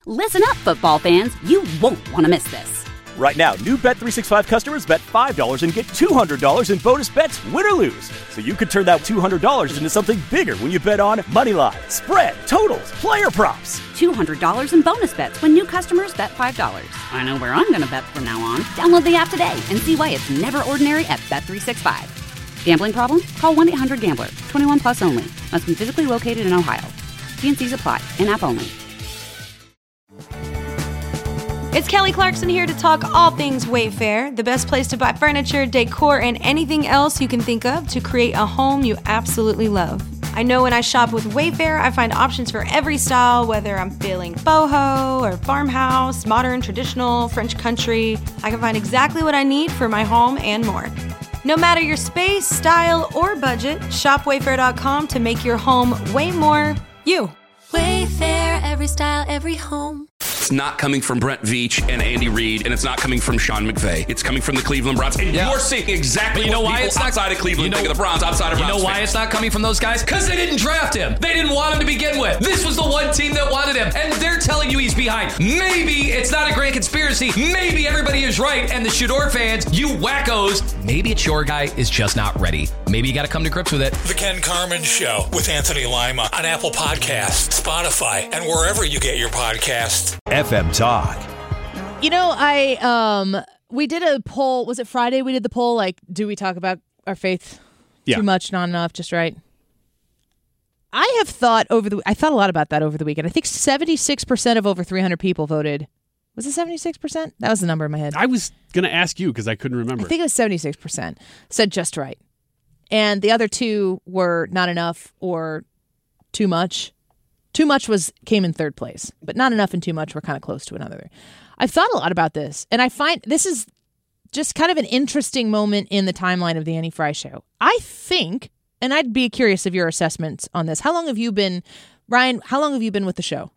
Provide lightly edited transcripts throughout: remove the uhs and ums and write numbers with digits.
Listen up, football fans. You won't want to miss this. Right now, new Bet365 customers bet $5 and get $200 in bonus bets, win or lose. So you could turn that $200 into something bigger when you bet on moneyline, spread, totals, player props. $200 in bonus bets when new customers bet $5. I know where I'm going to bet from now on. Download the app today and see why it's never ordinary at Bet365. Gambling problem? Call 1-800-GAMBLER. 21 plus only. Must be physically located in Ohio. T&Cs apply. In-app only. It's Kelly Clarkson here to talk all things Wayfair, the best place to buy furniture, decor, and anything else you can think of to create a home you absolutely love. I know when I shop with Wayfair, I find options for every style, whether I'm feeling boho or farmhouse, modern, traditional, French country. I can find exactly what I need for my home and more. No matter your space, style, or budget, shop Wayfair.com to make your home way more you. Wayfair, every style, every home. It's not coming from Brent Veach and Andy Reid, and it's not coming from Sean McVay. It's coming from the Cleveland Browns. And you're seeing exactly what people outside of Cleveland think of the Browns, outside of Browns. You know why it's not coming from those guys? Because they didn't draft him. They didn't want him to begin with. This was the one team that wanted him, and they're telling you he's behind. Maybe it's not a grand conspiracy. Maybe everybody is right, and the Shador fans, you wackos, maybe it's your guy is just not ready. Maybe you got to come to grips with it. The Ken Carman Show with Anthony Lima on Apple Podcasts, Spotify, and wherever you get your podcasts. FM Talk. You know, we did a poll. Was it Friday we did the poll? Like, do we talk about our faith too much, not enough, just right? I have thought I thought a lot about that over the weekend. I think 76% of over 300 people voted. Was it 76%? That was the number in my head. I was going to ask you because I couldn't remember. I think it was 76%. Said just right. And the other two were not enough or too much. Too much came in third place, but not enough and too much were kind of close to another. I've thought a lot about this, and I find this is just kind of an interesting moment in the timeline of the Annie Fry Show. I think, and I'd be curious of your assessments on this. How long have you been, Ryan, how long have you been with the show?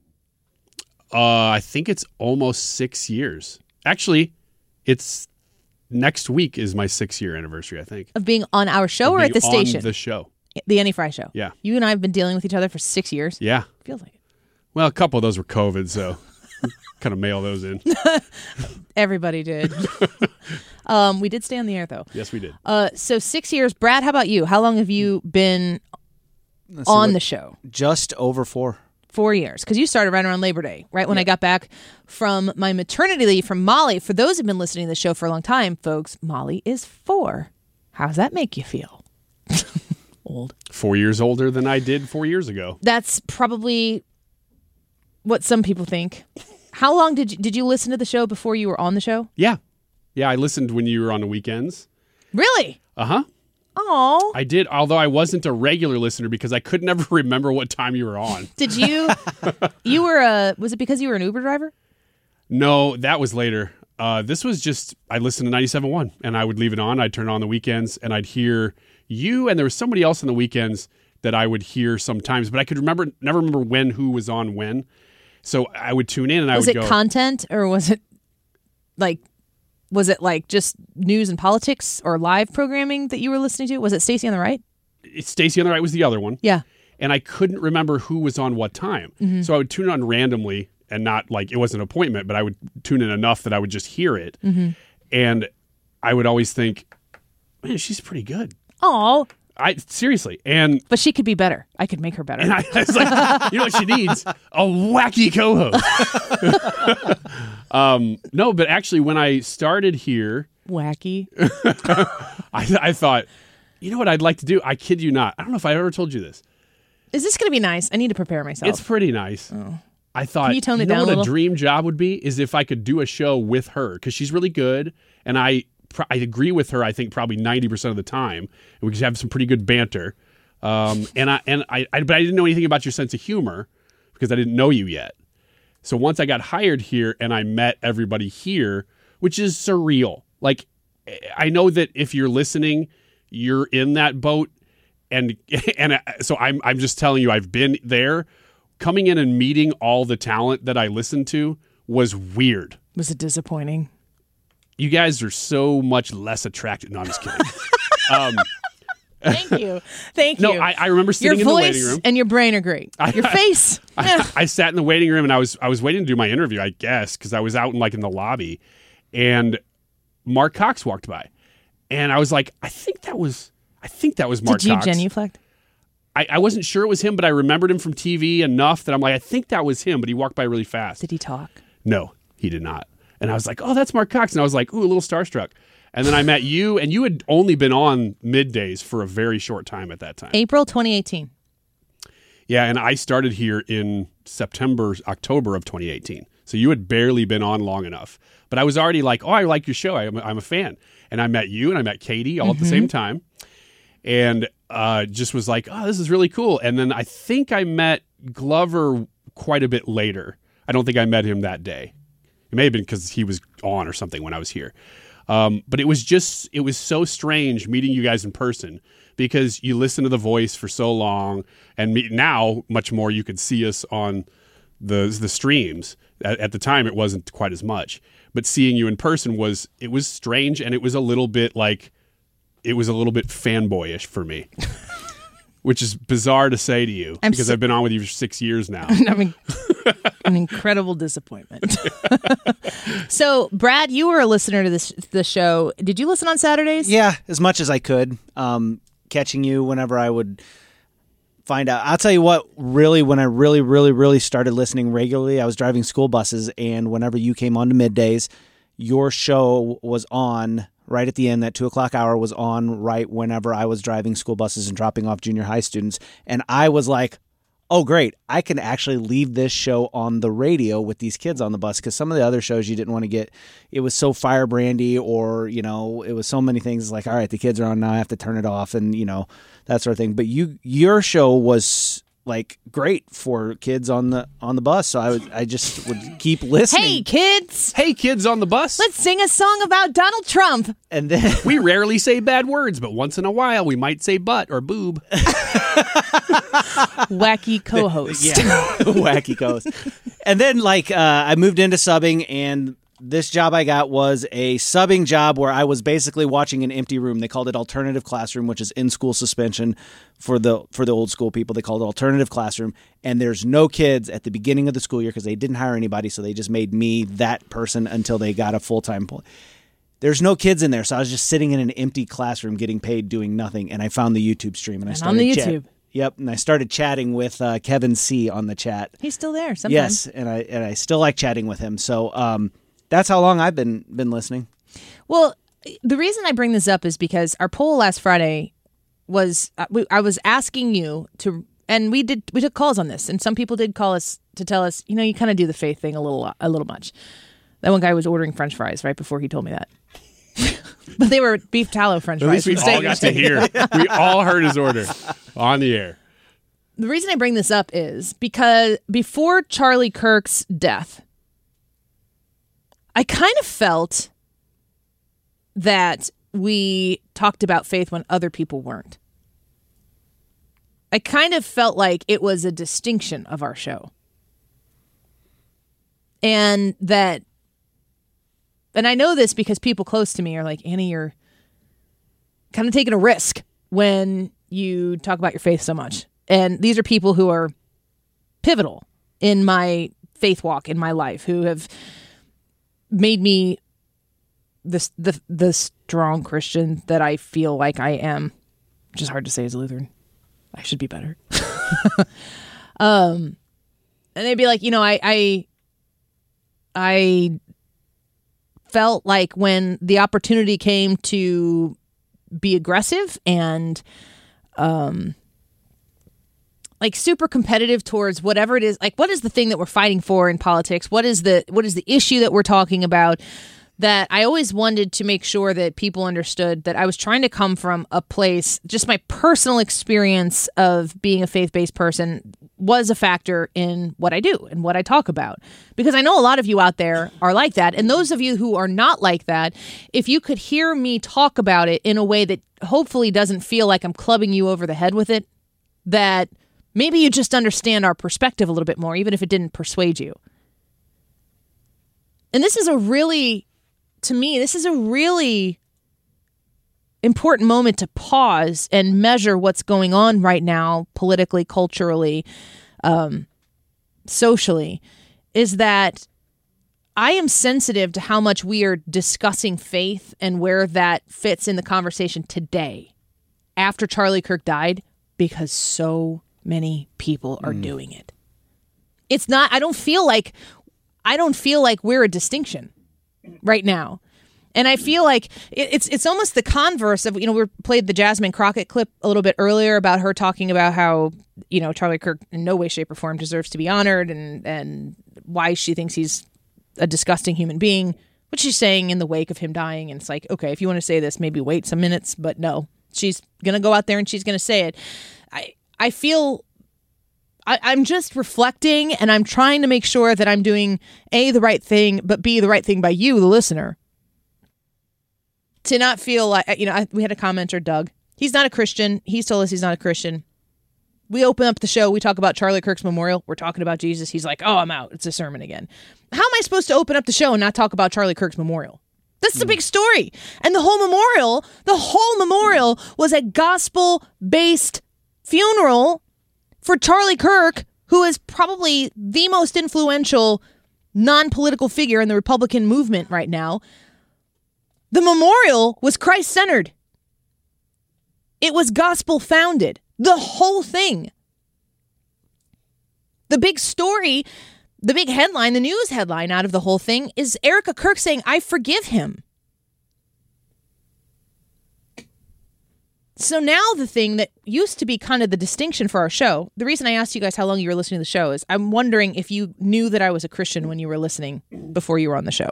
I think it's almost 6 years. Actually, it's next week is my 6-year anniversary, I think. Of being on our show or at the station? On the show. The Annie Fry Show. Yeah. You and I have been dealing with each other for 6 years. Yeah. Feels like it. Well, a couple of those were COVID, so kind of mail those in. Everybody did. We did stay on the air, though. Yes, we did. So 6 years. Brad, how about you? How long have you been on the show? Just over 4. 4 years. Because you started right around Labor Day, right when I got back from my maternity leave from Molly. For those who've been listening to the show for a long time, folks, Molly is 4. How does that make you feel? Old. 4 years older than I did 4 years ago. That's probably what some people think. How long did you listen to the show before you were on the show? Yeah. I listened when you were on the weekends. Really? Uh-huh. Oh. I did, although I wasn't a regular listener because I could never remember what time you were on. Did you? Was it because you were an Uber driver? No, that was later. This was just, I listened to 97.1 and I would leave it on. I'd turn it on the weekends and I'd hear you, and there was somebody else on the weekends that I would hear sometimes, but I could never remember who was on when. So I would tune in and I would go. Was it content or was it like just news and politics or live programming that you were listening to? Was it Stacey on the Right? Stacey on the Right was the other one. Yeah. And I couldn't remember who was on what time. Mm-hmm. So I would tune it on randomly and not like it was an appointment, but I would tune in enough that I would just hear it. Mm-hmm. And I would always think, man, she's pretty good. Oh, seriously, but she could be better. I could make her better. And I was like, you know what she needs? A wacky co-host. No, but actually, when I started here, wacky. I thought, you know what I'd like to do? I kid you not. I don't know if I ever told you this. Is this going to be nice? I need to prepare myself. It's pretty nice. Oh. I thought, can you tone it down what a little? A dream job would be is if I could do a show with her because she's really good, and I agree with her. I think probably 90% of the time, and we could have some pretty good banter. But I didn't know anything about your sense of humor because I didn't know you yet. So once I got hired here and I met everybody here, which is surreal. Like, I know that if you're listening, you're in that boat, and so I'm just telling you, I've been there. Coming in and meeting all the talent that I listened to was weird. Was it disappointing? You guys are so much less attractive. No, I'm just kidding. Thank you. Thank No, you. I remember sitting your in the voice waiting room. and your brain are great. Your face. I sat in the waiting room and I was waiting to do my interview, I guess, because I was out in the lobby, and Mark Cox walked by, and I was like, I think that was Mark Did you Cox. genuflect? I wasn't sure it was him, but I remembered him from TV enough that I'm like, I think that was him, but he walked by really fast. Did he talk? No, he did not. And I was like, oh, that's Mark Cox. And I was like, ooh, a little starstruck. And then I met you, and you had only been on Middays for a very short time at that time. April 2018. Yeah, and I started here in October of 2018. So you had barely been on long enough. But I was already like, oh, I like your show. I'm a fan. And I met you and I met Katie all at the same time. And just was like, oh, this is really cool. And then I think I met Glover quite a bit later. I don't think I met him that day. It may have been because he was on or something when I was here. But it was so strange meeting you guys in person because you listen to The Voice for so long, and now much more you could see us on the streams. At the time, it wasn't quite as much. But seeing you in person was strange, and it was a little bit fanboyish for me. Which is bizarre to say to you because I've been on with you for 6 years now. I mean, an incredible disappointment. So, Brad, you were a listener to the show. Did you listen on Saturdays? Yeah, as much as I could. Catching you whenever I would find out. I'll tell you what, really, when I really started listening regularly, I was driving school buses, and whenever you came on to Middays, your show was on right at the end. That 2:00 hour was on right whenever I was driving school buses and dropping off junior high students. And I was like, oh, great, I can actually leave this show on the radio with these kids on the bus, because some of the other shows you didn't want to get, it was so firebrandy, or, it was so many things like, all right, the kids are on now, I have to turn it off, and, that sort of thing. But your show was like great for kids on the bus, so I just would keep listening. Hey kids on the bus, let's sing a song about Donald Trump. And then we rarely say bad words, but once in a while we might say butt or boob. Wacky co-host. Yeah, wacky co-host. And then I moved into subbing, and this job I got was a subbing job where I was basically watching an empty room. They called it alternative classroom, which is in-school suspension for the old school people. They called it alternative classroom, and there's no kids at the beginning of the school year because they didn't hire anybody, so they just made me that person until they got a full-time employee. There's no kids in there, so I was just sitting in an empty classroom getting paid doing nothing, and I found the YouTube stream, and I started on the YouTube. Yep, and I started chatting with Kevin C. on the chat. He's still there sometimes. Yes, and I still like chatting with him. So that's how long I've been listening. Well, the reason I bring this up is because our poll last Friday was I was asking you to, and we took calls on this, and some people did call us to tell us, you kind of do the faith thing a little much. That one guy was ordering French fries right before he told me that. But they were beef tallow French fries. At least we all got to hear. We all heard his order on the air. The reason I bring this up is because before Charlie Kirk's death, I kind of felt that we talked about faith when other people weren't. I kind of felt like it was a distinction of our show. And I know this because people close to me are like, Annie, you're kind of taking a risk when you talk about your faith so much. And these are people who are pivotal in my faith walk in my life, who have made me the strong Christian that I feel like I am, which is hard to say as a Lutheran. I should be better. And they'd be like, I felt like when the opportunity came to be aggressive and super competitive towards whatever it is, like what is the thing that we're fighting for in politics? What is the issue that we're talking about? That I always wanted to make sure that people understood that I was trying to come from a place, just my personal experience of being a faith-based person was a factor in what I do and what I talk about. Because I know a lot of you out there are like that. And those of you who are not like that, if you could hear me talk about it in a way that hopefully doesn't feel like I'm clubbing you over the head with it, that maybe you just understand our perspective a little bit more, even if it didn't persuade you. And this is a really important moment to pause and measure what's going on right now, politically, culturally, socially, is that I am sensitive to how much we are discussing faith and where that fits in the conversation today after Charlie Kirk died, because so many people are doing it. It's not, I don't feel like we're a distinction right now. And I feel like it's almost the converse of, we played the Jasmine Crockett clip a little bit earlier about her talking about how, Charlie Kirk in no way, shape, or form deserves to be honored, and why she thinks he's a disgusting human being, which she's saying in the wake of him dying. And it's like, okay, if you want to say this, maybe wait some minutes, but no, she's going to go out there and she's going to say it. I feel I'm just reflecting, and I'm trying to make sure that I'm doing A, the right thing, but B, the right thing by you, the listener. To not feel like, we had a commenter, Doug. He's not a Christian. He's told us he's not a Christian. We open up the show. We talk about Charlie Kirk's memorial. We're talking about Jesus. He's like, oh, I'm out. It's a sermon again. How am I supposed to open up the show and not talk about Charlie Kirk's memorial? That's the big story. And the whole memorial was a gospel-based funeral for Charlie Kirk, who is probably the most influential non-political figure in the Republican movement right now. The memorial was Christ-centered. It was gospel-founded. The whole thing. The big story, the big headline, the news headline out of the whole thing is Erica Kirk saying, I forgive him. So now the thing that used to be kind of the distinction for our show, the reason I asked you guys how long you were listening to the show is I'm wondering if you knew that I was a Christian when you were listening before you were on the show.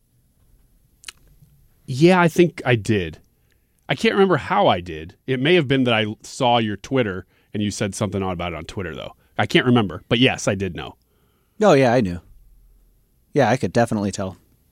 Yeah, I think I did. I can't remember how I did. It may have been that I saw your Twitter and you said something about it on Twitter, though. I can't remember. But yes, I did know. Oh, yeah, I knew. Yeah, I could definitely tell.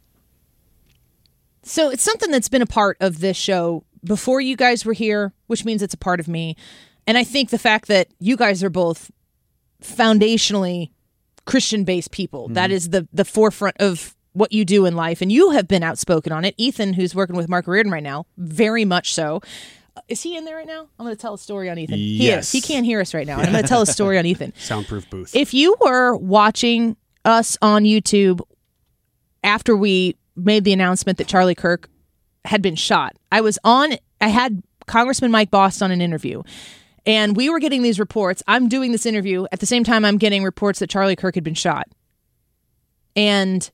So it's something that's been a part of this show before you guys were here, which means it's a part of me. And I think the fact that you guys are both foundationally Christian-based people, that is the forefront of what you do in life, and you have been outspoken on it. Ethan, who's working with Mark Reardon right now, very much so. Is he in there right now? I'm going to tell a story on Ethan. Yes. He is. He can't hear us right now, and I'm going to tell a story on Ethan. Soundproof booth. If you were watching us on YouTube after we made the announcement that Charlie Kirk had been shot, I had Congressman Mike Bost on an interview, and we were getting these reports. I'm doing this interview at the same time I'm getting reports that Charlie Kirk had been shot. And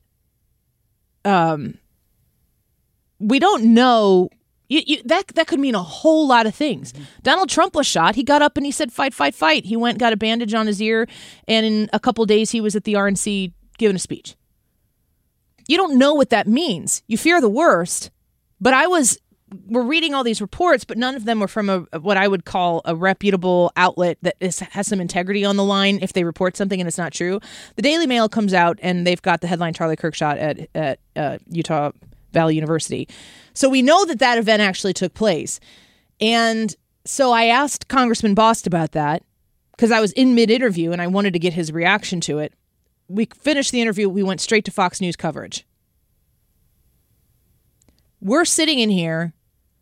we don't know. That could mean a whole lot of things. Donald Trump was shot. He got up and he said, fight, fight, fight. He went, got a bandage on his ear, and in a couple days he was at the RNC giving a speech. You don't know what that means. You fear the worst. But we're reading all these reports, but none of them were from what I would call a reputable outlet that has some integrity on the line if they report something and it's not true. The Daily Mail comes out and they've got the headline Charlie Kirk shot at Utah Valley University. So we know that event actually took place. And so I asked Congressman Bost about that because I was in mid-interview and I wanted to get his reaction to it. We finished the interview. We went straight to Fox News coverage. We're sitting in here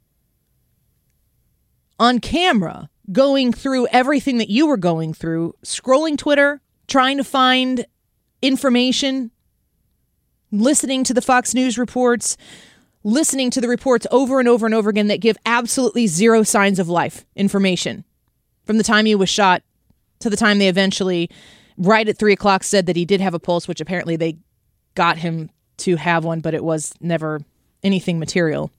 on camera, going through everything that you were going through, scrolling Twitter, trying to find information, listening to the Fox News reports, listening to the reports over and over and over again that give absolutely zero signs of life information. From the time he was shot to the time they eventually, right at 3 o'clock, said that he did have a pulse, which apparently they got him to have one, but it was never anything material.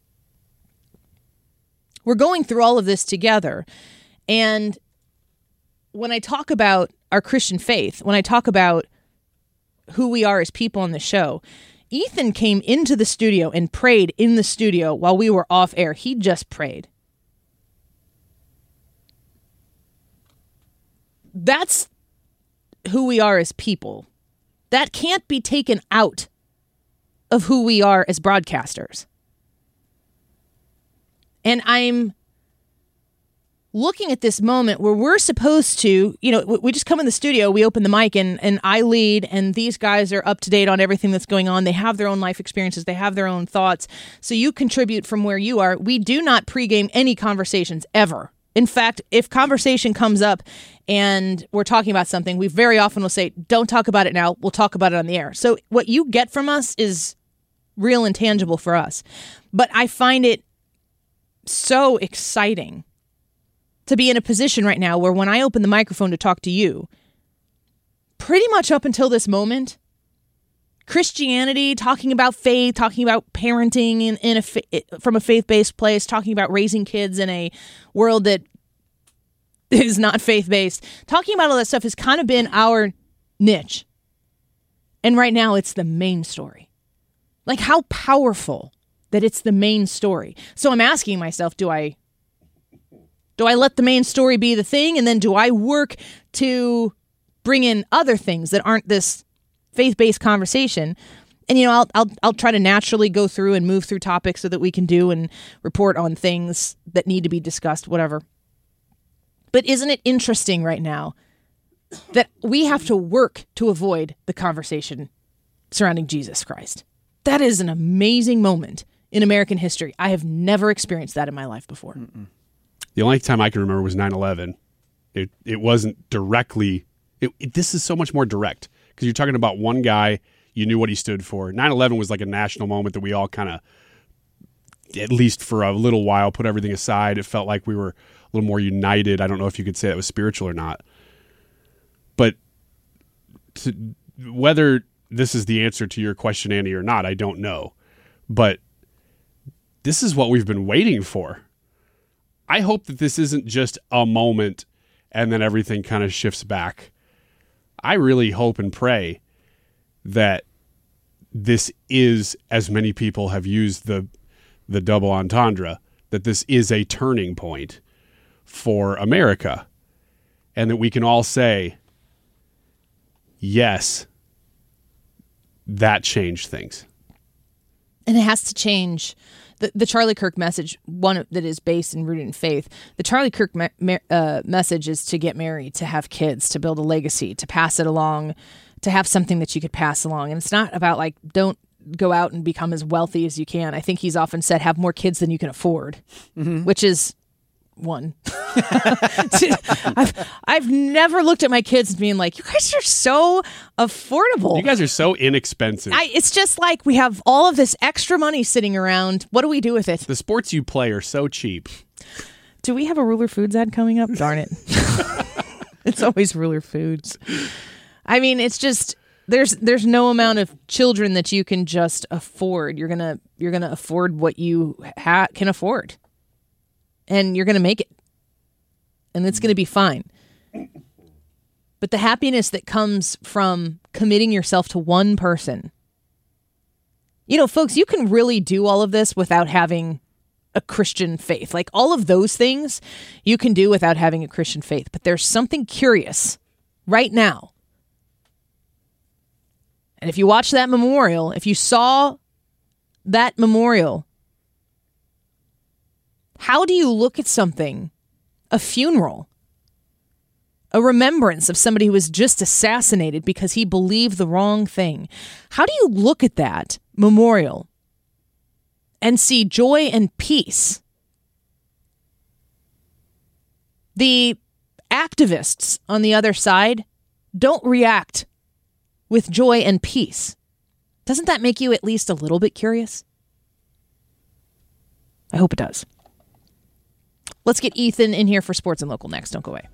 We're going through all of this together. And when I talk about our Christian faith, when I talk about who we are as people on the show, Ethan came into the studio and prayed in the studio while we were off air. He just prayed. That's who we are as people. That can't be taken out of who we are as broadcasters. And I'm looking at this moment where we're supposed to, we just come in the studio, we open the mic, and I lead, and these guys are up to date on everything that's going on. They have their own life experiences. They have their own thoughts. So you contribute from where you are. We do not pregame any conversations ever. In fact, if conversation comes up and we're talking about something, we very often will say, don't talk about it now. We'll talk about it on the air. So what you get from us is real and tangible for us. But I find it so exciting to be in a position right now where when I open the microphone to talk to you, pretty much up until this moment, Christianity, talking about faith, talking about parenting from a faith-based place, talking about raising kids in a world that is not faith-based, talking about all that stuff has kind of been our niche. And right now it's the main story. Like, how powerful that it's the main story. So I'm asking myself, do I let the main story be the thing? And then do I work to bring in other things that aren't this faith-based conversation? And, I'll try to naturally go through and move through topics so that we can do and report on things that need to be discussed, whatever. But isn't it interesting right now that we have to work to avoid the conversation surrounding Jesus Christ? That is an amazing moment in American history. I have never experienced that in my life before. Mm-mm. The only time I can remember was 9/11. It wasn't directly. This is so much more direct because you're talking about one guy. You knew what he stood for. 9/11 was like a national moment that we all kind of, at least for a little while, put everything aside. It felt like we were a little more united. I don't know if you could say that was spiritual or not. But whether this is the answer to your question, Andy, or not, I don't know. But this is what we've been waiting for. I hope that this isn't just a moment and then everything kind of shifts back. I really hope and pray that this is, as many people have used the double entendre, that this is a turning point for America and that we can all say, yes, that changed things. And it has to change. The Charlie Kirk message, one that is based and rooted in faith, the Charlie Kirk message is to get married, to have kids, to build a legacy, to pass it along, to have something that you could pass along. And it's not about like, don't go out and become as wealthy as you can. I think he's often said, have more kids than you can afford, which is one. I've never looked at my kids and being like, you guys are so affordable. You guys are so inexpensive. It's just like we have all of this extra money sitting around. What do we do with it? The sports you play are so cheap. Do we have a Ruler Foods ad coming up? Darn it. It's always Ruler Foods. I mean, it's just there's no amount of children that you can just afford. You're gonna afford what you can afford. And you're going to make it. And it's going to be fine. But the happiness that comes from committing yourself to one person. Folks, you can really do all of this without having a Christian faith. Like all of those things you can do without having a Christian faith. But there's something curious right now. And if you watch that memorial, if you saw that memorial, how do you look at something, a funeral, a remembrance of somebody who was just assassinated because he believed the wrong thing? How do you look at that memorial and see joy and peace? The activists on the other side don't react with joy and peace. Doesn't that make you at least a little bit curious? I hope it does. Let's get Ethan in here for Sports and Local next. Don't go away.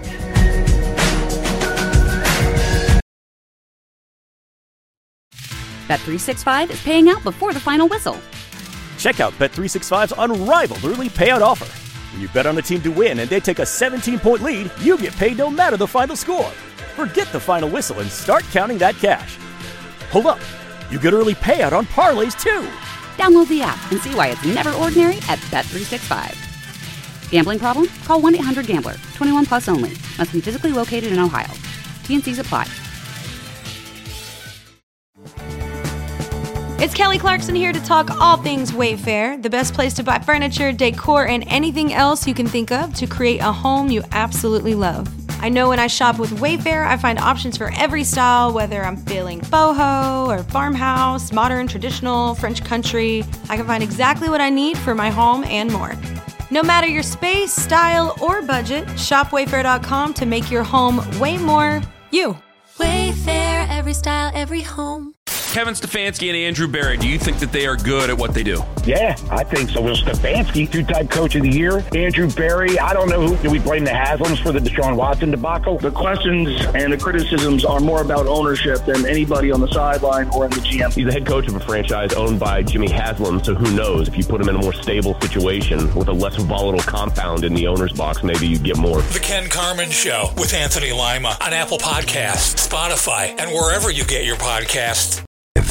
Bet365 is paying out before the final whistle. Check out Bet365's unrivaled early payout offer. When you bet on a team to win and they take a 17-point lead, you get paid no matter the final score. Forget the final whistle and start counting that cash. Hold up. You get early payout on parlays, too. Download the app and see why it's never ordinary at Bet365. Gambling problem? Call 1-800-GAMBLER. 21 plus only. Must be physically located in Ohio. T&Cs apply. It's Kelly Clarkson here to talk all things Wayfair, the best place to buy furniture, decor, and anything else you can think of to create a home you absolutely love. I know when I shop with Wayfair, I find options for every style, whether I'm feeling boho or farmhouse, modern, traditional, French country. I can find exactly what I need for my home and more. No matter your space, style, or budget, shop Wayfair.com to make your home way more you. Wayfair, every style, every home. Kevin Stefanski and Andrew Berry, do you think that they are good at what they do? Yeah, I think so. Well, Stefanski, two-time coach of the year. Andrew Berry, I don't know do we blame the Haslams for the Deshaun Watson debacle? The questions and the criticisms are more about ownership than anybody on the sideline or in the GM. He's the head coach of a franchise owned by Jimmy Haslam, so who knows? If you put him in a more stable situation with a less volatile compound in the owner's box, maybe you get more. The Ken Carman Show with Anthony Lima on Apple Podcasts, Spotify, and wherever you get your podcasts.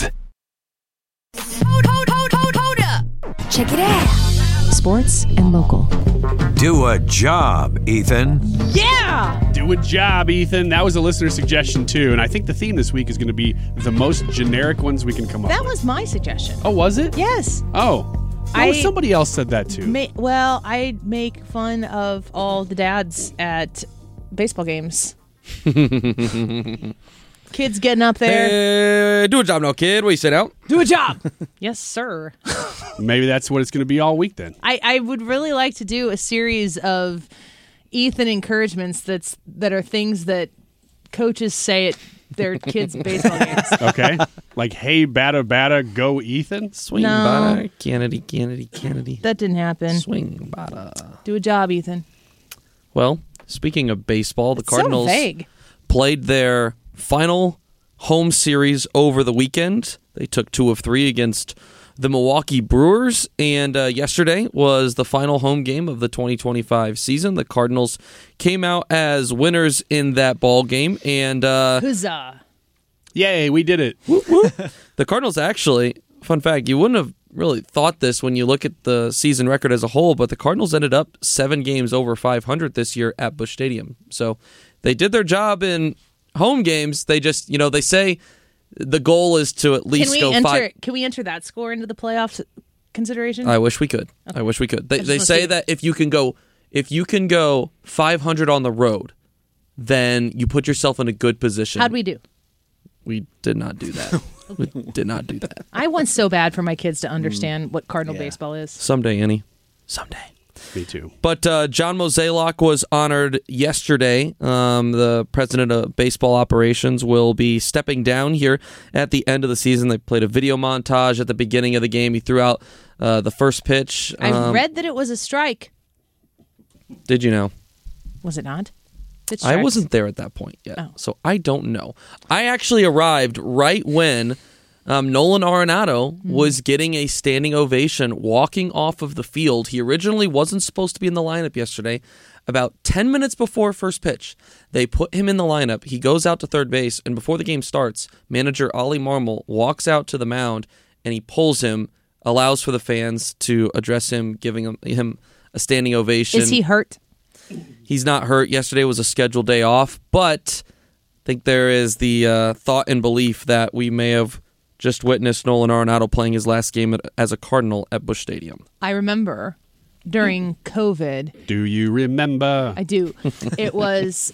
Hold up. Check it out. Sports and local. Do a job, Ethan. Yeah! Do a job, Ethan. That was a listener suggestion, too. And I think the theme this week is going to be the most generic ones we can come up with. That was my suggestion. Oh, was it? Yes. Oh. Somebody else said that, too. I make fun of all the dads at baseball games. Kids getting up there. Hey, do a job now, kid. What you said out? Do a job. Yes, sir. Maybe that's what it's going to be all week then. I would really like to do a series of Ethan encouragements that are things that coaches say at their kids' baseball games. Okay. Like, hey, batta, go Ethan? Swing, batta, Kennedy. That didn't happen. Swing, batta. Do a job, Ethan. Well, speaking of baseball, the Cardinals so vague. Played their final home series over the weekend. They took 2 of 3 against the Milwaukee Brewers, and yesterday was the final home game of the 2025 season. The Cardinals came out as winners in that ball game, and huzzah! Yay, we did it! The Cardinals actually, fun fact, you wouldn't have really thought this when you look at the season record as a whole, but the Cardinals ended up 7 games over 500 this year at Busch Stadium. So they did their job in home games. They just, they say the goal is to at least go 5. Can we enter that score into the playoffs consideration? I wish we could. Okay. I wish we could. They say that if you can go 500 on the road, then you put yourself in a good position. How'd we do? We did not do that. We did not do that. I want so bad for my kids to understand what Cardinal baseball is. Someday, Annie. Someday. Me too. But John Mozeliak was honored yesterday. The president of baseball operations will be stepping down here at the end of the season. They played a video montage at the beginning of the game. He threw out the first pitch. I read that it was a strike. Did you know? Was it not? I wasn't there at that point yet, so I don't know. I actually arrived right when Nolan Arenado was getting a standing ovation walking off of the field. He originally wasn't supposed to be in the lineup yesterday. About 10 minutes before first pitch, they put him in the lineup. He goes out to third base, and before the game starts, manager Ollie Marmol walks out to the mound, and he pulls him, allows for the fans to address him, giving him a standing ovation. Is he hurt? He's not hurt. Yesterday was a scheduled day off, but I think there is the thought and belief that we may have just witnessed Nolan Arenado playing his last game as a Cardinal at Busch Stadium. I remember during COVID. Do you remember? I do. It was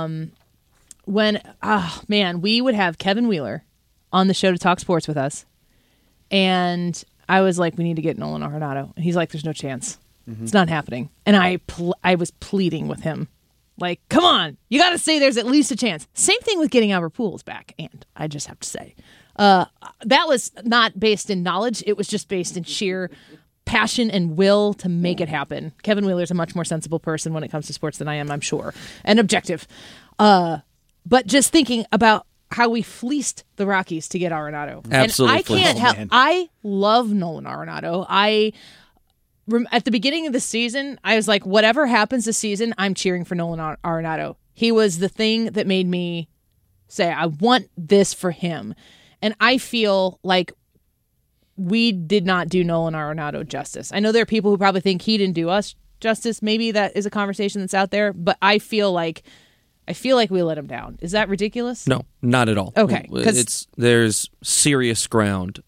when, we would have Kevin Wheeler on the show to talk sports with us. And I was like, we need to get Nolan Arenado. And he's like, there's no chance. It's not happening. And I was pleading with him. Like, come on, you got to say there's at least a chance. Same thing with getting Albert Pujols back. And I just have to say, that was not based in knowledge. It was just based in sheer passion and will to make it happen. Kevin Wheeler's a much more sensible person when it comes to sports than I am, I'm sure, and objective. But just thinking about how we fleeced the Rockies to get Arenado. Absolutely. And I can't help. I love Nolan Arenado. At the beginning of the season, I was like, whatever happens this season, I'm cheering for Nolan Arenado. He was the thing that made me say, I want this for him. And I feel like we did not do Nolan Arenado justice. I know there are people who probably think he didn't do us justice. Maybe that is a conversation that's out there, but I feel like we let him down. Is that ridiculous? No, not at all. Okay. There's serious ground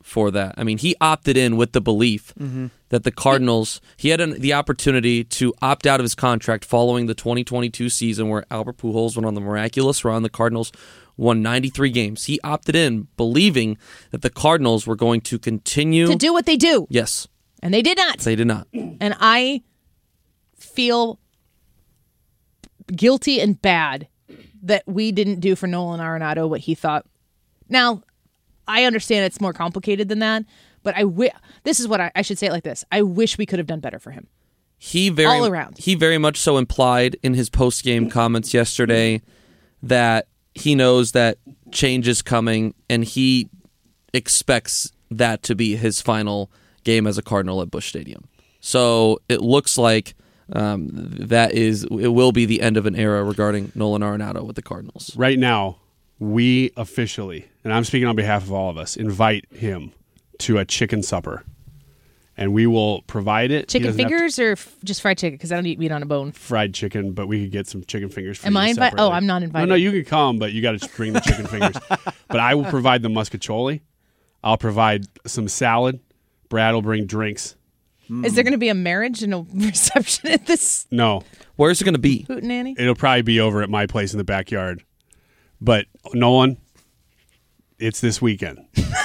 for that. I mean, he opted in with the belief that the Cardinals, he had the opportunity to opt out of his contract following the 2022 season where Albert Pujols went on the miraculous run. The Cardinals won 93 games. He opted in believing that the Cardinals were going to continue to do what they do. Yes. And they did not. They did not. And I feel guilty and bad that we didn't do for Nolan Arenado what he thought. Now, I understand it's more complicated than that, but this is what I should say it like this. I wish we could have done better for him. All around. He very much so implied in his post-game comments yesterday that he knows that change is coming, and he expects that to be his final game as a Cardinal at Busch Stadium. So it looks like it will be the end of an era regarding Nolan Arenado with the Cardinals. Right now, we officially, and I'm speaking on behalf of all of us, invite him to a chicken supper. And we will provide it. Chicken fingers or just fried chicken? Because I don't eat meat on a bone. Fried chicken, but we could get some chicken fingers for Am you I invited? Oh, I'm not invited. No, you can come, but you got to bring the chicken fingers. But I will provide the muscatoli. I'll provide some salad. Brad will bring drinks. Is there going to be a marriage and a reception at this? No. Where's it going to be? Hootenanny? It'll probably be over at my place in the backyard. But Nolan, it's this weekend.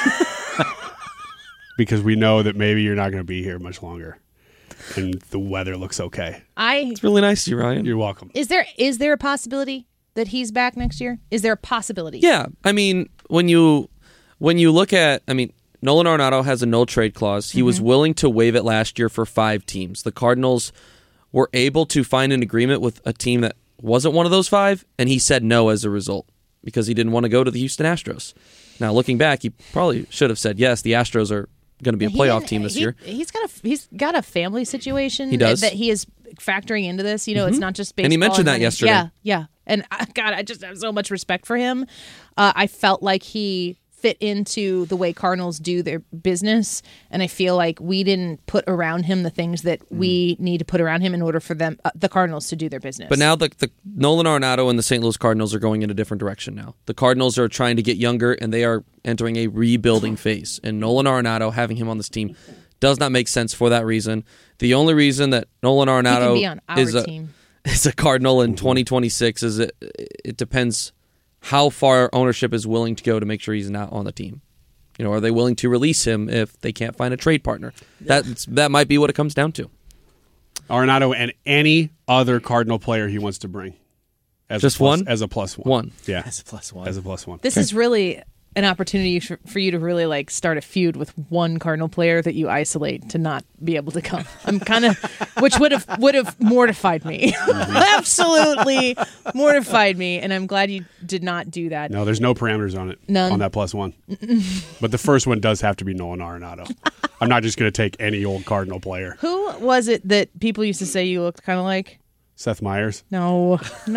Because we know that maybe you're not going to be here much longer. And the weather looks okay. It's really nice of you, Ryan. You're welcome. Is there a possibility that he's back next year? Is there a possibility? Yeah. I mean, when you look at, Nolan Arenado has a no-trade clause. He was willing to waive it last year for 5 teams. The Cardinals were able to find an agreement with a team that wasn't one of those 5, and he said no as a result because he didn't want to go to the Houston Astros. Now, looking back, he probably should have said yes, the Astros are going to be a playoff team this year. He's got a family situation he does. that he is factoring into this. It's not just baseball. And he mentioned that yesterday. Yeah. And God, I just have so much respect for him. I felt like he fit into the way Cardinals do their business, and I feel like we didn't put around him the things that we need to put around him in order for them, the Cardinals, to do their business. But now the Nolan Arenado and the St. Louis Cardinals are going in a different direction now. The Cardinals are trying to get younger, and they are entering a rebuilding phase. And Nolan Arenado, having him on this team, does not make sense for that reason. The only reason that Nolan Arenado is a Cardinal in 2026 is it depends how far ownership is willing to go to make sure he's not on the team. Are they willing to release him if they can't find a trade partner? That might be what it comes down to. Arenado and any other Cardinal player he wants to bring. Just one? As a plus one. One. Yeah. As a plus one. As a plus one. This is really an opportunity for you to really start a feud with one Cardinal player that you isolate to not be able to come. I'm kind of, which would have mortified me, absolutely mortified me, and I'm glad you did not do that. No, there's no parameters on it. None on that plus one. But the first one does have to be Nolan Arenado. I'm not just going to take any old Cardinal player. Who was it that people used to say you looked kind of like? Seth Meyers. No.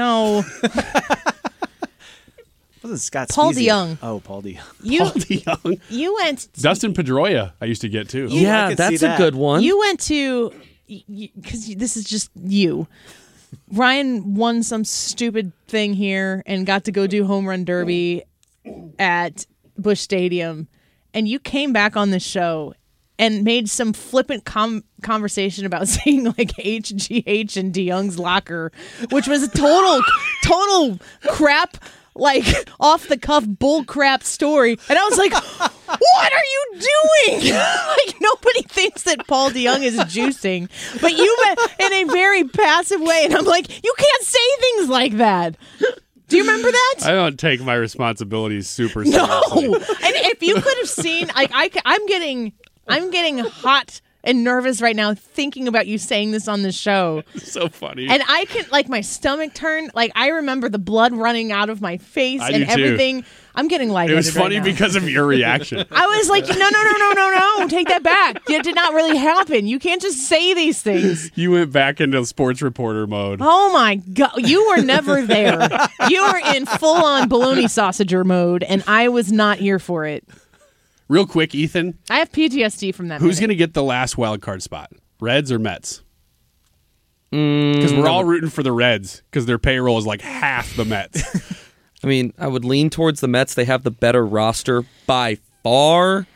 Wasn't Scott Paul Spiezia? DeYoung. Oh, Paul DeYoung. Paul DeYoung. You went. Dustin Pedroia, I used to get too. Yeah, that's a good one. You went to, because this is just you. Ryan won some stupid thing here and got to go do home run derby at Busch Stadium, and you came back on the show and made some flippant conversation about saying like HGH in DeYoung's locker, which was a total crap, like off the cuff bull crap story. And I was like, what are you doing? Like, nobody thinks that Paul DeYoung is juicing, but you went in a very passive way. And I'm like, you can't say things like that. Do you remember that? I don't take my responsibilities super seriously. No. And if you could have seen, like, I'm getting hot and nervous right now thinking about you saying this on the show. It's so funny. And I can, like, my stomach turned. Like, I remember the blood running out of my face I and do too. Everything. I'm getting lightheaded. It was funny right now. because of your reaction. I was like, no, take that back. It did not really happen. You can't just say these things. You went back into sports reporter mode. Oh my God. You were never there. You were in full-on bologna sausager mode, and I was not here for it. Real quick, Ethan. I have PTSD from that. Who's going to get the last wild card spot? Reds or Mets? Because we're all rooting for the Reds because their payroll is like half the Mets. I mean, I would lean towards the Mets. They have the better roster by far.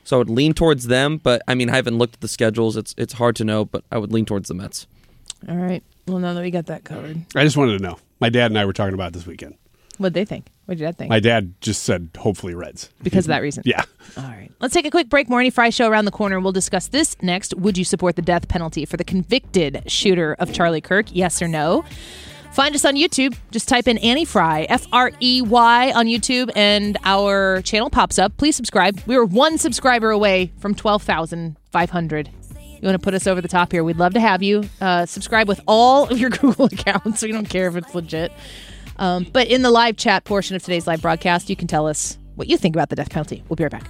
So I would lean towards them, but I mean, I haven't looked at the schedules. It's hard to know, but I would lean towards the Mets. All right. Well, now that we got that covered. I just wanted to know. My dad and I were talking about it this weekend. What'd they think? What did your dad think? My dad just said, hopefully Reds. Because of that reason? Yeah. All right. Let's take a quick break. More Annie Fry Show around the corner. We'll discuss this next. Would you support the death penalty for the convicted shooter of Charlie Kirk? Yes or no? Find us on YouTube. Just type in Annie Fry, F-R-E-Y on YouTube, and our channel pops up. Please subscribe. We were 1 subscriber away from 12,500. You want to put us over the top here? We'd love to have you. Subscribe with all of your Google accounts. We don't care if it's legit. But in the live chat portion of today's live broadcast, you can tell us what you think about the death penalty. We'll be right back.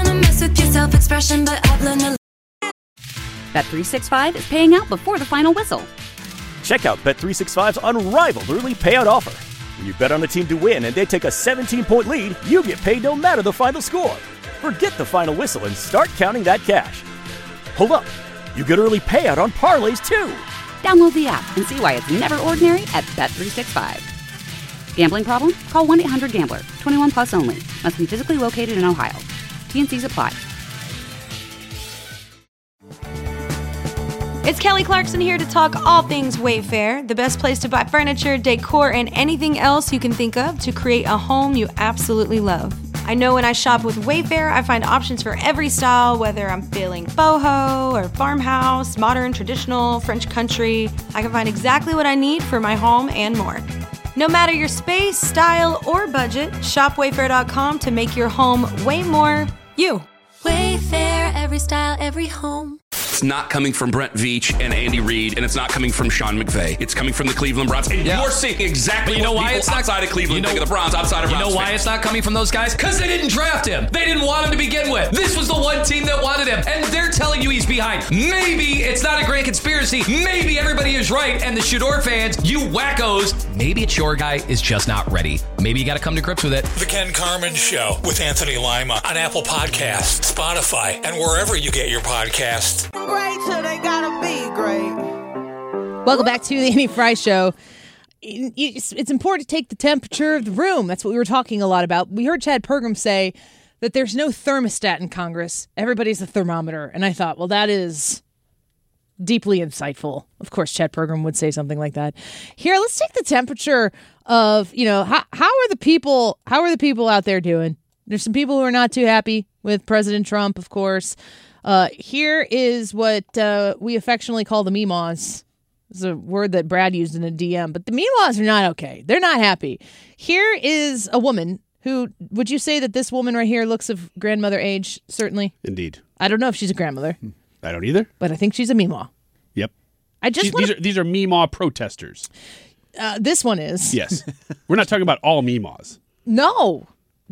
Bet365 is paying out before the final whistle. Check out Bet365's unrivaled early payout offer. When you bet on a team to win and they take a 17-point lead, you get paid no matter the final score. Forget the final whistle and start counting that cash. Hold up. You get early payout on parlays, too. Download the app and see why it's never ordinary at Bet365. Gambling problem? Call 1-800-GAMBLER. 21 plus only. Must be physically located in Ohio. T&Cs apply. It's Kelly Clarkson here to talk all things Wayfair, the best place to buy furniture, decor, and anything else you can think of to create a home you absolutely love. I know when I shop with Wayfair, I find options for every style, whether I'm feeling boho or farmhouse, modern, traditional, French country. I can find exactly what I need for my home and more. No matter your space, style, or budget, shop Wayfair.com to make your home way more you. Wayfair, every style, every home. It's not coming from Brent Veach and Andy Reid, and it's not coming from Sean McVay. It's coming from the Cleveland Browns. And you're seeing exactly what people outside of Cleveland think of the Browns, outside of Browns. You know why fans. it's not coming from those guys? Because they didn't draft him. They didn't want him to begin with. This was the one team that wanted him, and they're telling you he's behind. Maybe it's not a grand conspiracy. Maybe everybody is right, and the Shador fans, you wackos, maybe it's your guy is just not ready. Maybe you got to come to grips with it. The Ken Carmen Show with Anthony Lima on Apple Podcasts, Spotify, and wherever you get your podcasts. Great, so they gotta be great. Welcome back to the Annie Fry Show. It's important to take the temperature of the room. That's what we were talking a lot about. We heard Chad Pergram say that there's no thermostat in Congress. Everybody's a thermometer. And I thought, well, that is deeply insightful. Of course, Chad Pergram would say something like that. Here, let's take the temperature of, how are the people out there doing? There's some people who are not too happy with President Trump, of course. Here is what we affectionately call the Meemaws. It's a word that Brad used in a DM, but the Meemaws are not okay. They're not happy. Here is a woman who, would you say that this woman right here looks of grandmother age? Certainly. Indeed. I don't know if she's a grandmother. I don't either. But I think she's a Meemaw. Yep. These are Meemaw protesters. This one is. Yes. We're not talking about all Meemaws. No.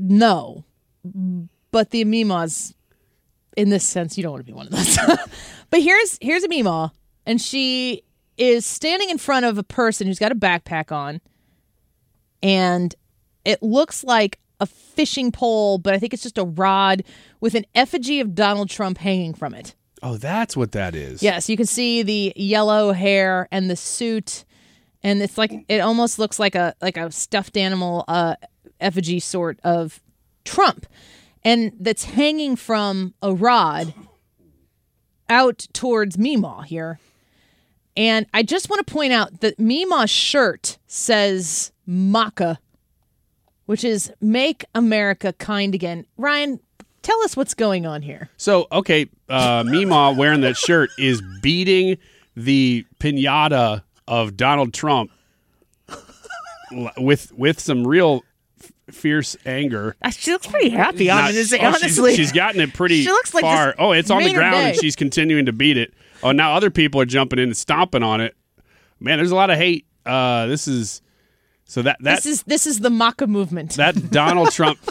But the Meemaws, in this sense, you don't want to be one of those. But here's a Meemaw, and she is standing in front of a person who's got a backpack on, and it looks like a fishing pole, but I think it's just a rod with an effigy of Donald Trump hanging from it. Oh, that's what that is. Yes, you can see the yellow hair and the suit, and it's like it almost looks like a stuffed animal effigy sort of Trump, and that's hanging from a rod out towards Meemaw here. And I just want to point out that Meemaw's shirt says MACA, which is Make America Kind Again. Ryan, tell us what's going on here. So, okay, Meemaw wearing that shirt is beating the piñata of Donald Trump with some real fierce anger. She looks pretty happy, honestly. She's gotten it pretty she looks like far. Oh, it's on the ground, day. and she's continuing to beat it. Oh, now other people are jumping in and stomping on it. Man, there's a lot of hate. This is the MACA movement. That Donald Trump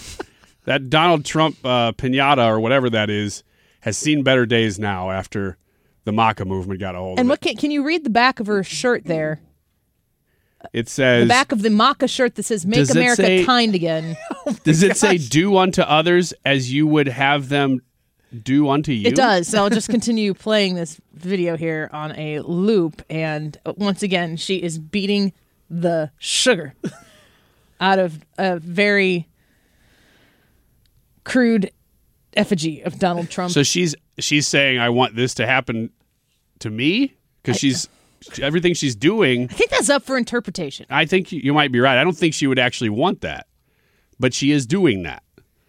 piñata or whatever that is has seen better days now after the MACA movement got a hold of it. Can you read the back of her shirt there? It says the back of the MACA shirt that says "Make America Kind Again." Does it say "Do unto others as you would have them do unto you"? It does. So I'll just continue playing this video here on a loop, and once again, she is beating the sugar out of a very crude effigy of Donald Trump. So she's saying, I want this to happen to me? Because everything she's doing. I think that's up for interpretation. I think you might be right. I don't think she would actually want that. But she is doing that.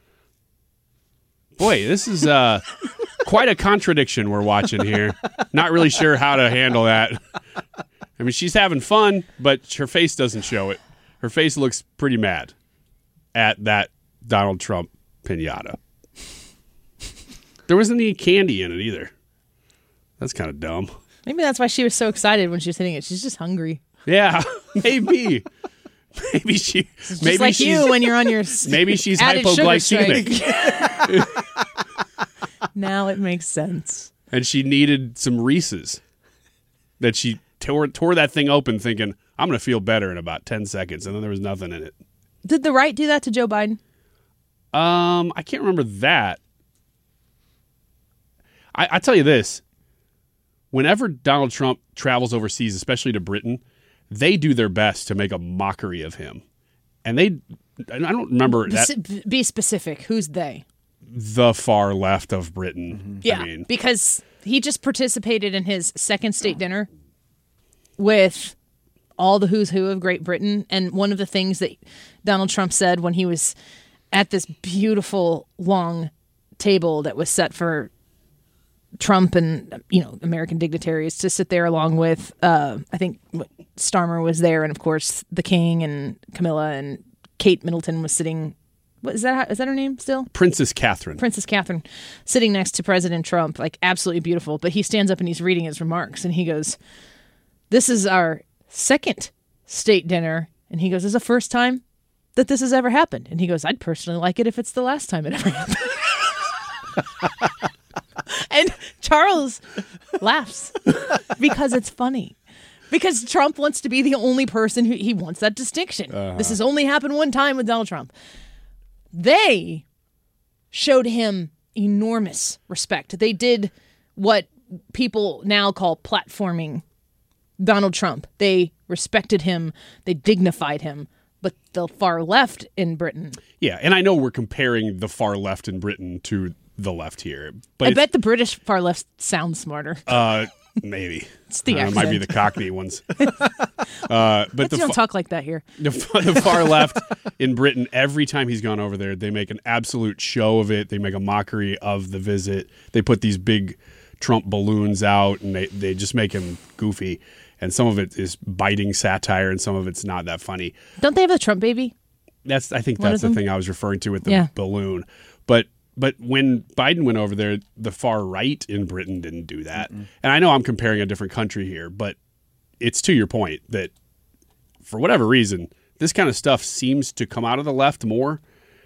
Boy, this is quite a contradiction we're watching here. Not really sure how to handle that. I mean, she's having fun, but her face doesn't show it. Her face looks pretty mad at that Donald Trump piñata. There wasn't any candy in it either. That's kind of dumb. Maybe that's why she was so excited when she was hitting it. She's just hungry. Yeah, maybe. Maybe she. It's maybe just like she's, you when you're on your maybe she's added hypoglycemic. sugar strike. Now it makes sense. And she needed some Reese's. That she tore that thing open, thinking, "I'm going to feel better in about 10 seconds," and then there was nothing in it. Did the right do that to Joe Biden? I can't remember that. I tell you this. Whenever Donald Trump travels overseas, especially to Britain, they do their best to make a mockery of him. And I don't remember that. Be specific. Who's they? The far left of Britain. Yeah, because he just participated in his second state dinner with all the who's who of Great Britain. And one of the things that Donald Trump said when he was at this beautiful long table that was set for Trump and, American dignitaries to sit there along with, I think Starmer was there. And of course the King and Camilla and Kate Middleton was sitting. Is that her name still? Princess Catherine. Princess Catherine sitting next to President Trump, like absolutely beautiful. But he stands up and he's reading his remarks and he goes, "This is our second state dinner." And he goes, "This is the first time that this has ever happened." And he goes, "I'd personally like it if it's the last time it ever happened." And Charles laughs because it's funny. Because Trump wants to be the only person he wants that distinction. This has only happened one time with Donald Trump. They showed him enormous respect. They did what people now call platforming Donald Trump. They respected him. They dignified him. But the far left in Britain. Yeah, and I know we're comparing the far left in Britain to the left here. But I bet the British far left sounds smarter. Maybe. It's the it might be the Cockney ones. But you don't talk like that here. The far left in Britain, every time he's gone over there, they make an absolute show of it. They make a mockery of the visit. They put these big Trump balloons out, and they just make him goofy. And some of it is biting satire, and some of it's not that funny. Don't they have a Trump baby? I think that's the thing I was referring to with the balloon. But when Biden went over there, the far right in Britain didn't do that. Mm-mm. And I know I'm comparing a different country here, but it's to your point that for whatever reason, this kind of stuff seems to come out of the left more.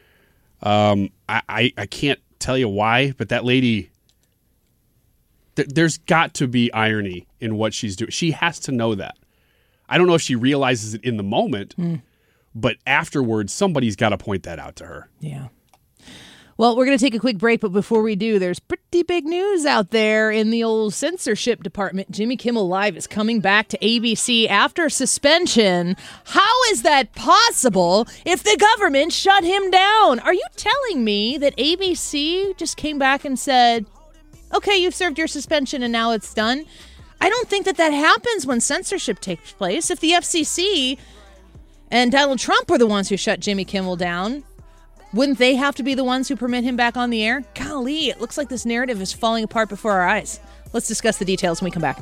I can't tell you why, but that lady, there's got to be irony in what she's doing. She has to know that. I don't know if she realizes it in the moment, but afterwards, somebody's got to point that out to her. Yeah. Well, we're going to take a quick break, but before we do, there's pretty big news out there in the old censorship department. Jimmy Kimmel Live is coming back to ABC after suspension. How is that possible if the government shut him down? Are you telling me that ABC just came back and said, okay, you've served your suspension and now it's done? I don't think that happens when censorship takes place. If the FCC and Donald Trump were the ones who shut Jimmy Kimmel down, wouldn't they have to be the ones who permit him back on the air? Golly, it looks like this narrative is falling apart before our eyes. Let's discuss the details when we come back.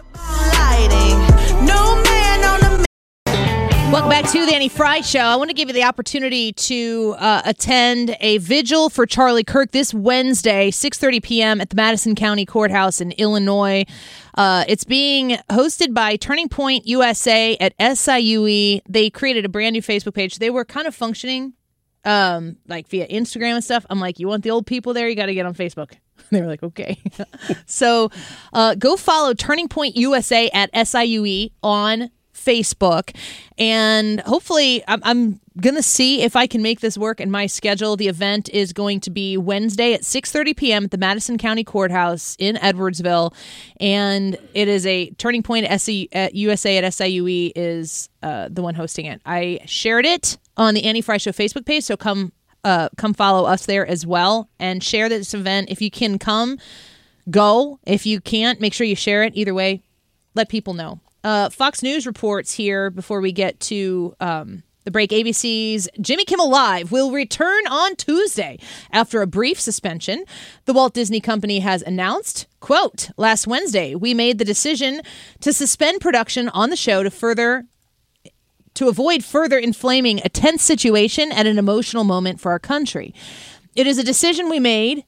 Welcome back to the Annie Fry Show. I want to give you the opportunity to attend a vigil for Charlie Kirk this Wednesday, 6:30 p.m. at the Madison County Courthouse in Illinois. It's being hosted by Turning Point USA at SIUE. They created a brand new Facebook page. They were kind of functioning like via Instagram and stuff. I'm like, you want the old people there? You got to get on Facebook. They were like, okay. So go follow Turning Point USA at SIUE on Facebook. And hopefully I'm going to see if I can make this work in my schedule. The event is going to be Wednesday at 6:30 p.m. at the Madison County Courthouse in Edwardsville. And it is a Turning Point USA at SIUE is the one hosting it. I shared it on the Annie Fry Show Facebook page, so come come follow us there as well and share this event. If you can come, go. If you can't, make sure you share it. Either way, let people know. Fox News reports here before we get to the break. ABC's Jimmy Kimmel Live will return on Tuesday after a brief suspension. The Walt Disney Company has announced, quote, last Wednesday, we made the decision to suspend production on the show to avoid further inflaming a tense situation at an emotional moment for our country. It is a decision we made.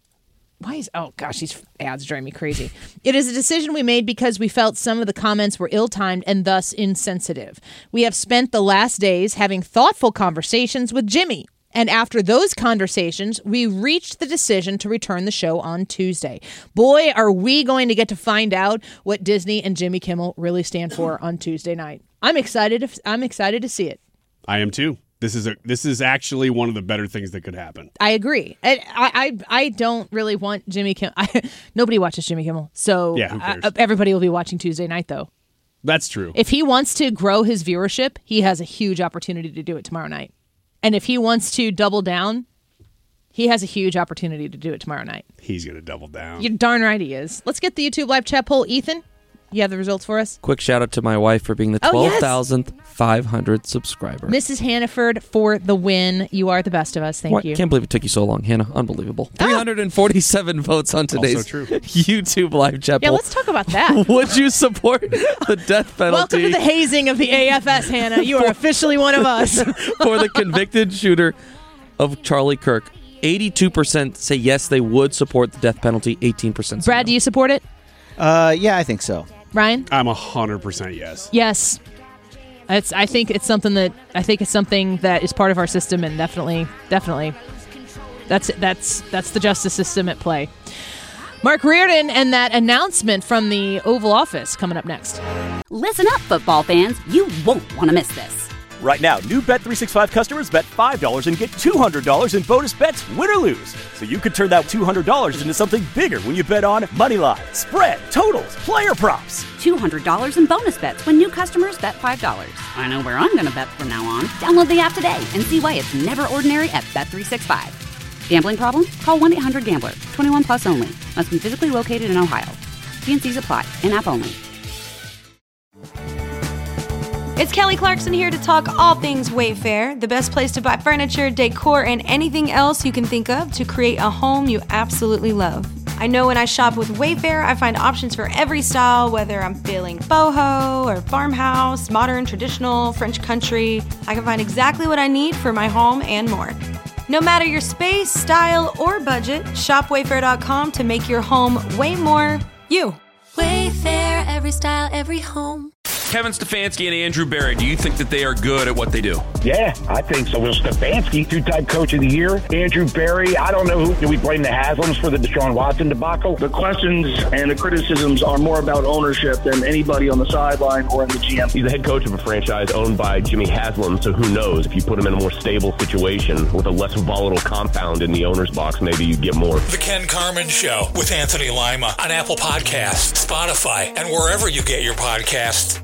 Oh gosh, these ads drive me crazy. It is a decision we made because we felt some of the comments were ill-timed and thus insensitive. We have spent the last days having thoughtful conversations with Jimmy. And after those conversations, we reached the decision to return the show on Tuesday. Boy, are we going to get to find out what Disney and Jimmy Kimmel really stand for on Tuesday night. I'm excited to see it. I am too. This is actually one of the better things that could happen. I agree. I don't really want Jimmy Kimmel. Nobody watches Jimmy Kimmel, so yeah, who cares? Everybody will be watching Tuesday night, though. That's true. If he wants to grow his viewership, he has a huge opportunity to do it tomorrow night. And if he wants to double down, he has a huge opportunity to do it tomorrow night. He's going to double down. You're darn right he is. Let's get the YouTube live chat poll. Ethan, you have the results for us? Quick shout out to my wife for being the 12,500 subscriber. Mrs. Hannaford for the win. You are the best of us. Thank you. Can't believe it took you so long, Hannah. Unbelievable. 347 votes on today's YouTube live chat poll. Yeah, let's talk about that. Would you support the death penalty? Welcome to the hazing of the AFS, Hannah. You are officially one of us. For the convicted shooter of Charlie Kirk, 82% say yes, they would support the death penalty. 18% say Brad, do you support it? Yeah, I think so. Ryan? I'm 100% yes. Yes. I think it's something that is part of our system, and definitely that's the justice system at play. Mark Reardon and that announcement from the Oval Office coming up next. Listen up, football fans. You won't want to miss this. Right now, new Bet365 customers bet $5 and get $200 in bonus bets, win or lose. So you could turn that $200 into something bigger when you bet on moneyline, spread, totals, player props. $200 in bonus bets when new customers bet $5. I know where I'm going to bet from now on. Download the app today and see why it's never ordinary at Bet365. Gambling problem? Call 1-800-GAMBLER. 21 plus only. Must be physically located in Ohio. T&Cs apply. In-app only. It's Kelly Clarkson here to talk all things Wayfair, the best place to buy furniture, decor, and anything else you can think of to create a home you absolutely love. I know when I shop with Wayfair, I find options for every style, whether I'm feeling boho or farmhouse, modern, traditional, French country. I can find exactly what I need for my home and more. No matter your space, style, or budget, shop Wayfair.com to make your home way more you. Wayfair, every style, every home. Kevin Stefanski and Andrew Berry, do you think that they are good at what they do? Yeah, I think so. Will Stefanski, two-time coach of the year. Andrew Berry, I don't know who. Do we blame the Haslams for the Deshaun Watson debacle? The questions and the criticisms are more about ownership than anybody on the sideline or in the GM. He's the head coach of a franchise owned by Jimmy Haslam, so who knows? If you put him in a more stable situation with a less volatile compound in the owner's box, maybe you get more. The Ken Carman Show with Anthony Lima on Apple Podcasts, Spotify, and wherever you get your podcasts.